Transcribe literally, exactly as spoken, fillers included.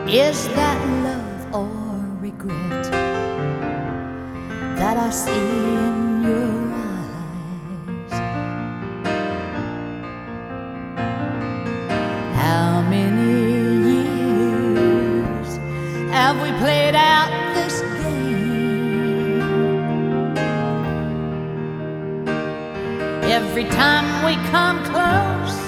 Is that love or regret that I see in your eyes? How many years have we played out this game? Every time we come close,